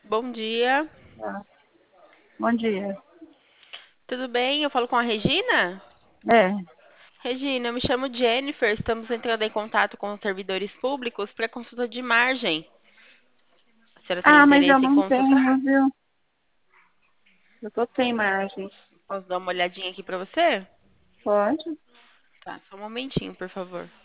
Bom dia. Ah, bom dia. Tudo bem? Eu falo com a Regina? É. Regina, eu me chamo Jennifer. Estamos entrando em contato com os servidores públicos para consulta de margem. A senhora tem Mas eu interesse em não consultar? tenho, viu? Eu tô sem margem. Posso dar uma olhadinha aqui para você? Pode? Tá, só um momentinho, por favor.